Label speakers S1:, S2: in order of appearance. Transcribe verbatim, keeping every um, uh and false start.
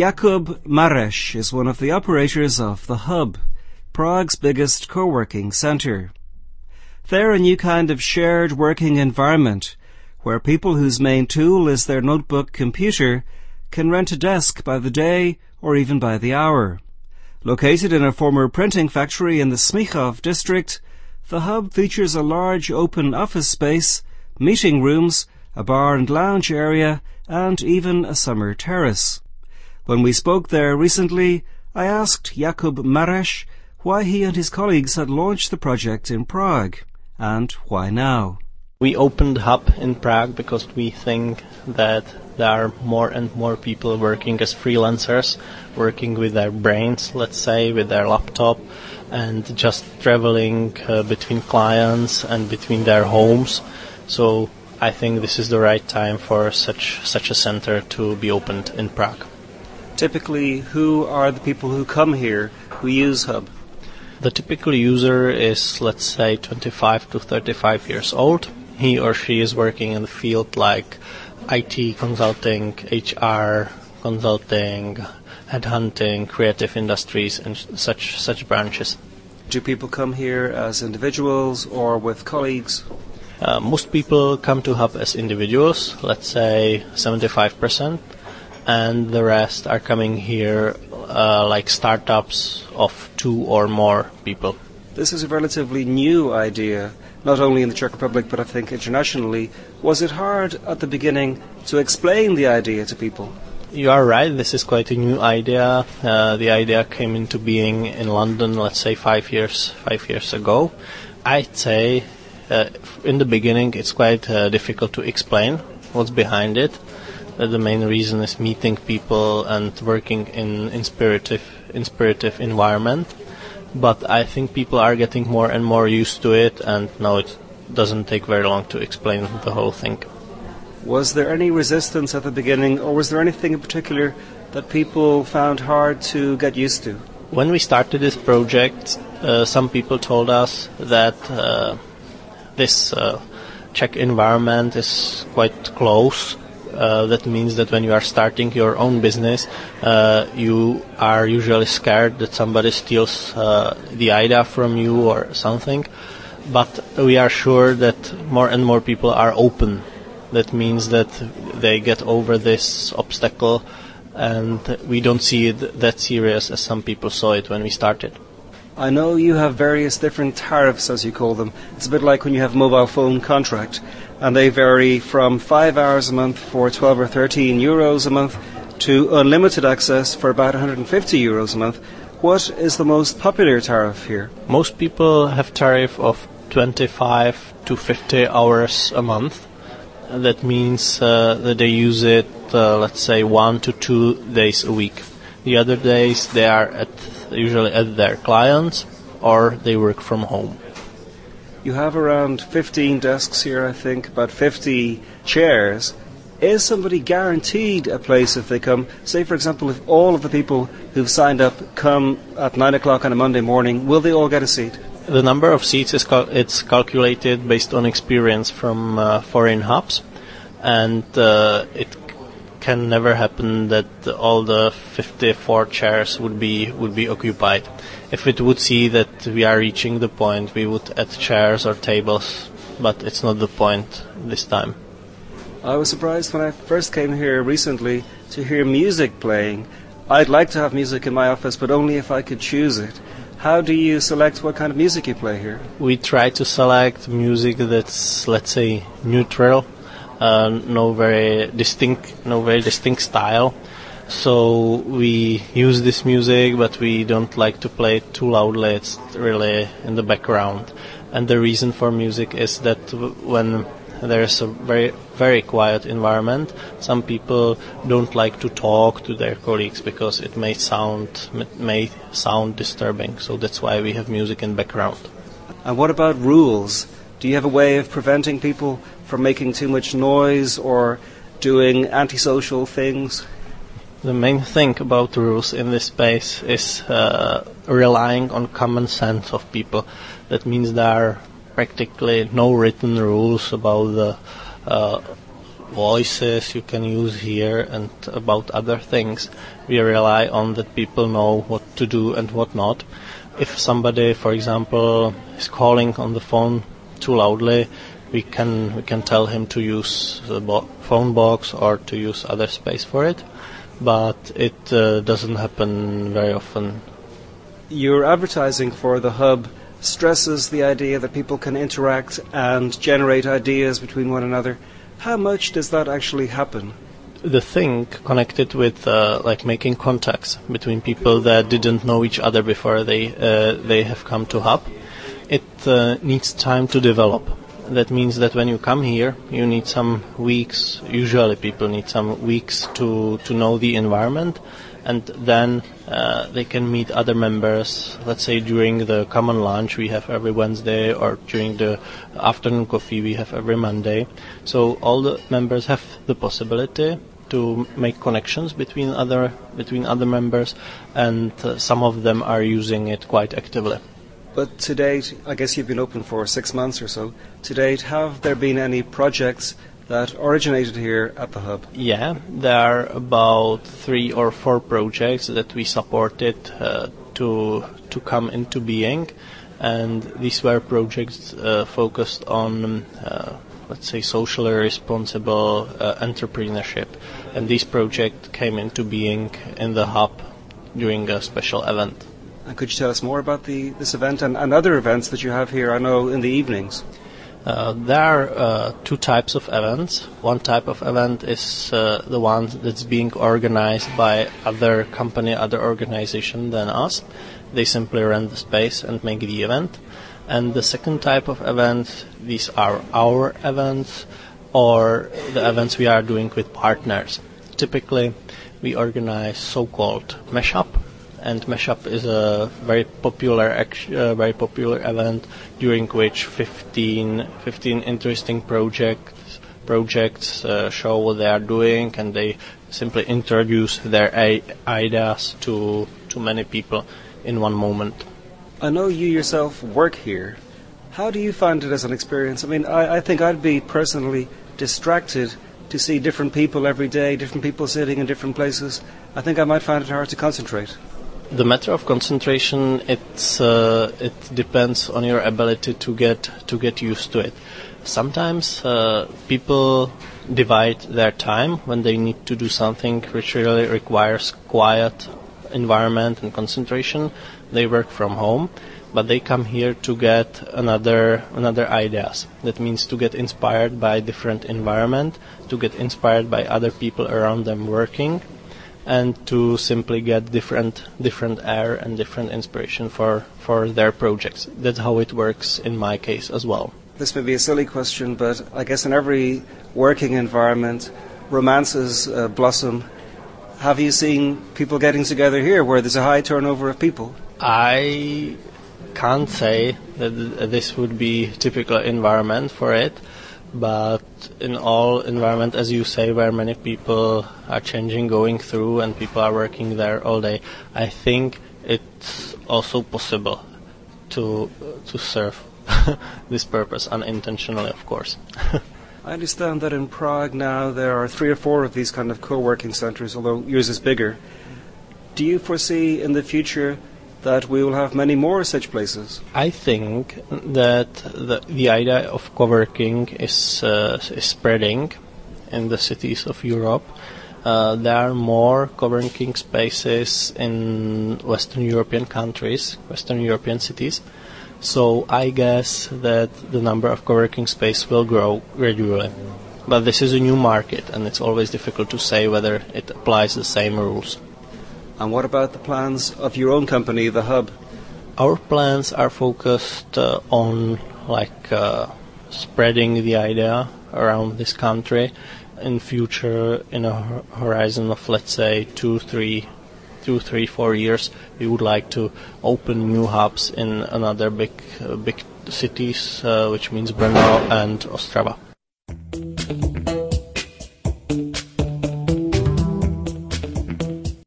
S1: Jakub Mareš is one of the operators of The Hub, Prague's biggest co-working centre. They're a new kind of shared working environment where people whose main tool is their notebook computer can rent a desk by the day or even by the hour. Located in a former printing factory in the Smichov district, The Hub features a large open office space, meeting rooms, a bar and lounge area, and even a summer terrace. When we spoke there recently, I asked Jakub Mareš why he and his colleagues had launched the project in Prague, and why now.
S2: We opened Hub in Prague because we think that there are more and more people working as freelancers, working with their brains, let's say, with their laptop, and just traveling uh, between clients and between their homes. So I think this is the right time for such such a center to be opened in Prague.
S1: Typically, who are the people who come here, who use Hub?
S2: The typical user is, let's say, twenty-five to thirty-five years old. He or she is working in the field like I T consulting, H R consulting, headhunting, creative industries, and such such branches.
S1: Do people come here as individuals or with colleagues?
S2: Uh, most people come to Hub as individuals, let's say seventy-five percent, and the rest are coming here uh, like startups of two or more people.
S1: This is a relatively new idea, not only in the Czech Republic but I think internationally. Was it hard at the beginning to explain the idea to people?
S2: You are right, this is quite a new idea. Uh, the idea came into being in London, let's say five years, five years ago. I'd say uh, in the beginning it's quite uh, difficult to explain what's behind it. Uh, the main reason is meeting people and working in inspirative, inspirative environment. But I think people are getting more and more used to it, and now it doesn't take very long to explain the whole thing.
S1: Was there any resistance at the beginning, or was there anything in particular that people found hard to get used to?
S2: When we started this project, uh, some people told us that uh, this uh, Czech environment is quite close. Uh, that means that when you are starting your own business, uh, you are usually scared that somebody steals uh, the idea from you or something. But we are sure that more and more people are open. That means that they get over this obstacle, and we don't see it that serious as some people saw it when we started.
S1: I know you have various different tariffs, as you call them. It's a bit like when you have a mobile phone contract, and they vary from five hours a month for twelve or thirteen euros a month to unlimited access for about one hundred fifty euros a month. What is the most popular tariff here?
S2: Most people have tariff of twenty-five to fifty hours a month. That means uh, that they use it, uh, let's say, one to two days a week. The other days they are at usually at their clients or they work from home.
S1: You have around fifteen desks here, I think, about fifty chairs. Is somebody guaranteed a place if they come? Say, for example, if all of the people who've signed up come at nine o'clock on a Monday morning, will they all get a seat?
S2: The number of seats is cal- it's calculated based on experience from uh, foreign hubs, and uh, it c- can never happen that all the fifty-four chairs would be would be occupied. If it would see that we are reaching the point, we would add chairs or tables, but it's not the point this time.
S1: I was surprised when I first came here recently to hear music playing. I'd like to have music in my office, but only if I could choose it. How do you select what kind of music you play here?
S2: We try to select music that's, let's say, neutral, uh, no very distinct, no very distinct style. So we use this music, but we don't like to play it too loudly. It's really in the background. And the reason for music is that w- when there's a very, very quiet environment, some people don't like to talk to their colleagues because it may sound may sound disturbing. So that's why we have music in background.
S1: And what about rules? Do you have a way of preventing people from making too much noise or doing antisocial things?
S2: The main thing about rules in this space is uh, relying on common sense of people. That means there are practically no written rules about the uh, voices you can use here and about other things. We rely on that people know what to do and what not. If somebody, for example, is calling on the phone too loudly, we can we can tell him to use the bo- phone box or to use other space for it, but it uh, doesn't happen very often.
S1: Your advertising for the hub stresses the idea that people can interact and generate ideas between one another. How much does that actually happen?
S2: The thing connected with uh, like making contacts between people that didn't know each other before they uh, they have come to hub, it uh, needs time to develop. That means that when you come here, you need some weeks. Usually, people need some weeks to to know the environment, and then uh, they can meet other members. Let's say during the common lunch we have every Wednesday, or during the afternoon coffee we have every Monday. So all the members have the possibility to make connections between other between other members, and uh, some of them are using it quite actively.
S1: But to date, I guess you've been open for six months or so. To date, have there been any projects that originated here at the hub?
S2: Yeah, there are about three or four projects that we supported uh, to to come into being, and these were projects uh, focused on, uh, let's say, socially responsible uh, entrepreneurship. And this project came into being in the hub during a special event.
S1: And could you tell us more about the, this event and, and other events that you have here, I know, in the evenings?
S2: Uh, there are uh, two types of events. One type of event is uh, the one that's being organized by other company, other organization than us. They simply rent the space and make the event. And the second type of event, these are our events or the events we are doing with partners. Typically, we organize so-called mashup. And Mashup is a very popular, uh, very popular event during which fifteen, fifteen interesting projects projects uh, show what they are doing, and they simply introduce their a- ideas to to many people in one moment.
S1: I know you yourself work here. How do you find it as an experience? I mean, I, I think I'd be personally distracted to see different people every day, different people sitting in different places. I think I might find it hard to concentrate.
S2: The matter of concentration, it's uh, it depends on your ability to get to get used to it. Sometimes uh, people divide their time when they need to do something which really requires quiet environment and concentration. They work from home, but they come here to get another another ideas. That means to get inspired by different environment, to get inspired by other people around them working, and to simply get different different air and different inspiration for, for their projects. That's how it works in my case as well.
S1: This may be a silly question, but I guess in every working environment, romances uh, blossom. Have you seen people getting together here where there's a high turnover of people?
S2: I can't say that this would be typical environment for it, but in all environment, as you say, where many people are changing, going through, and people are working there all day, I think it's also possible to to serve this purpose unintentionally, of course.
S1: I understand that in Prague now there are three or four of these kind of co-working centers, although yours is bigger. Do you foresee in the future that we will have many more such places?
S2: I think that the, the idea of co-working is, uh, is spreading in the cities of Europe. Uh, there are more co-working spaces in Western European countries, Western European cities. So I guess that the number of co-working space will grow gradually. But this is a new market, and it's always difficult to say whether it applies the same rules.
S1: And what about the plans of your own company, the Hub?
S2: Our plans are focused uh, on like uh, spreading the idea around this country. In future, in a horizon of let's say two, three, two, three, four years, we would like to open new hubs in another big, uh, big cities, uh, which means Brno and Ostrava.